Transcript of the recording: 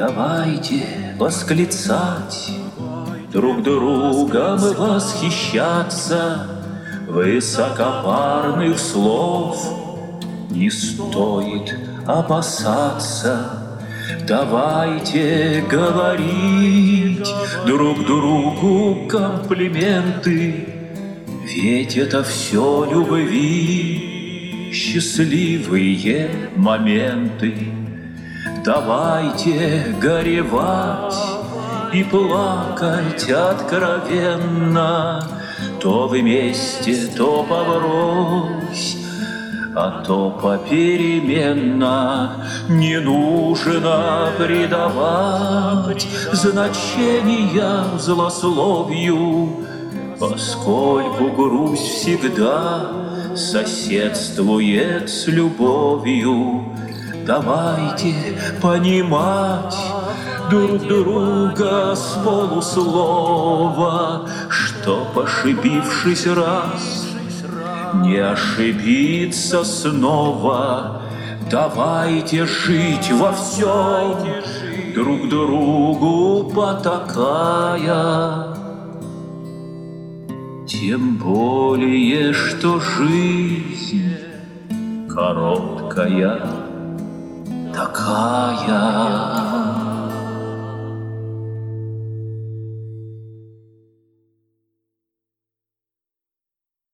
Давайте восклицать друг другом и восхищаться. Высокопарных слов не стоит опасаться. Давайте говорить друг другу комплименты, ведь это все любви, счастливые моменты. Давайте горевать и плакать откровенно, то вместе, то поврось, а то попеременно. Не нужно придавать значения злословию, поскольку грусть всегда соседствует с любовью. Давайте понимать друг друга с полуслова, чтоб, ошибившись раз, не ошибиться снова. Давайте жить во всем, друг другу потакая. Тем более, что жизнь короткая такая.